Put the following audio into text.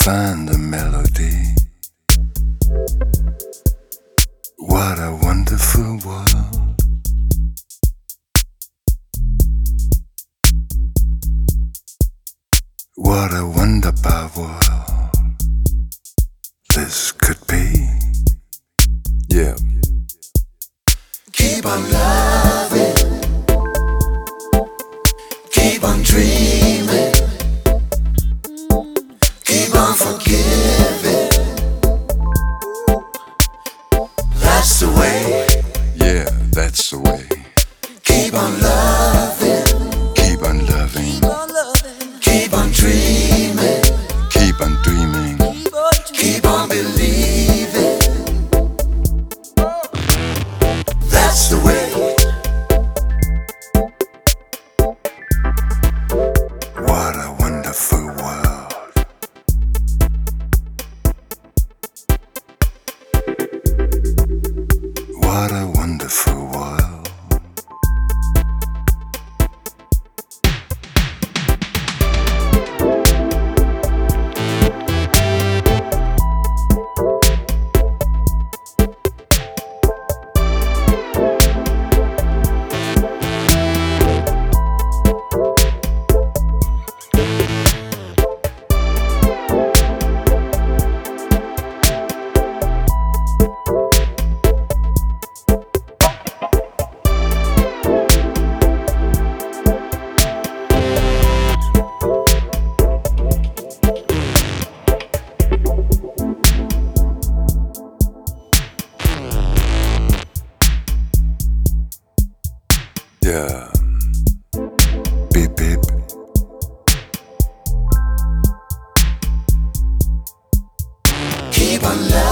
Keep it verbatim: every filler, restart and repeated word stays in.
find the melody. What a wonderful world. What a wonderful world this could be. Yeah. Keep on loving, keep on dreaming, keep on forgiving. That's the way. Yeah, that's the way. Keep on loving, keep on loving, keep on dreaming, keep on dreaming, keep on believing. That's the way. What a wonderful world. What a wonderful world. Yeah. Beep beep. Keep on loving.